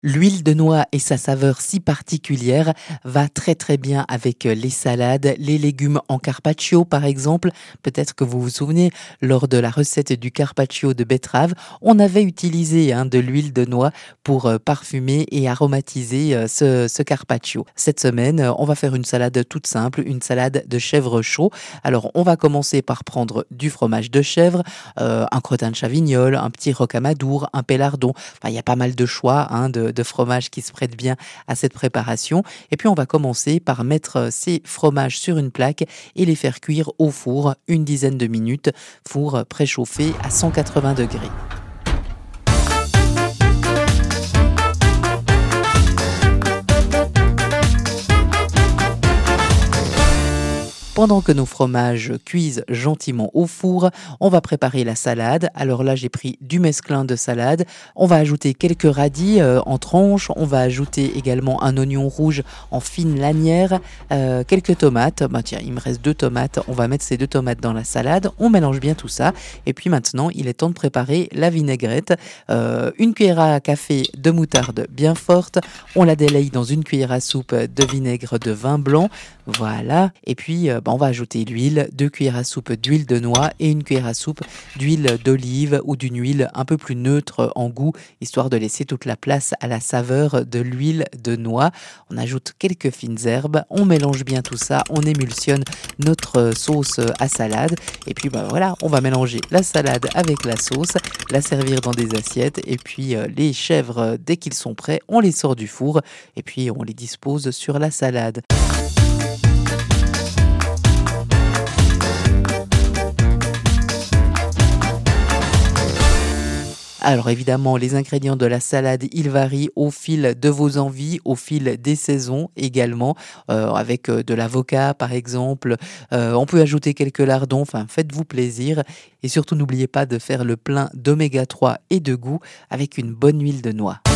L'huile de noix et sa saveur si particulière va très très bien avec les salades, les légumes en carpaccio par exemple. Peut-être que vous vous souvenez, lors de la recette du carpaccio de betterave, on avait utilisé de l'huile de noix pour parfumer et aromatiser ce carpaccio. Cette semaine, on va faire une salade toute simple, une salade de chèvre chaud. Alors on va commencer par prendre du fromage de chèvre, un crottin de chavignol, un petit rocamadour, un pelardon. Enfin, il y a pas mal de choix de fromages qui se prêtent bien à cette préparation. Et puis on va commencer par mettre ces fromages sur une plaque et les faire cuire au four une dizaine de minutes, four préchauffé à 180 degrés. Pendant que nos fromages cuisent gentiment au four, on va préparer la salade. Alors là, j'ai pris du mesclun de salade. On va ajouter quelques radis en tranches. On va ajouter également un oignon rouge en fines lanières, quelques tomates. Tiens, il me reste 2 tomates. On va mettre ces 2 tomates dans la salade. On mélange bien tout ça. Et puis maintenant, il est temps de préparer la vinaigrette. Une cuillère à café de moutarde bien forte. On la délaye dans une cuillère à soupe de vinaigre de vin blanc. Voilà. Et puis, on va ajouter l'huile, 2 cuillères à soupe d'huile de noix et une cuillère à soupe d'huile d'olive ou d'une huile un peu plus neutre en goût, histoire de laisser toute la place à la saveur de l'huile de noix. On ajoute quelques fines herbes, on mélange bien tout ça, on émulsionne notre sauce à salade. Et puis, voilà, on va mélanger la salade avec la sauce, la servir dans des assiettes. Et puis, les chèvres, dès qu'ils sont prêts, on les sort du four et puis on les dispose sur la salade. Alors évidemment, les ingrédients de la salade, ils varient au fil de vos envies, au fil des saisons également, avec de l'avocat par exemple. On peut ajouter quelques lardons, enfin faites-vous plaisir. Et surtout n'oubliez pas de faire le plein d'oméga 3 et de goût avec une bonne huile de noix.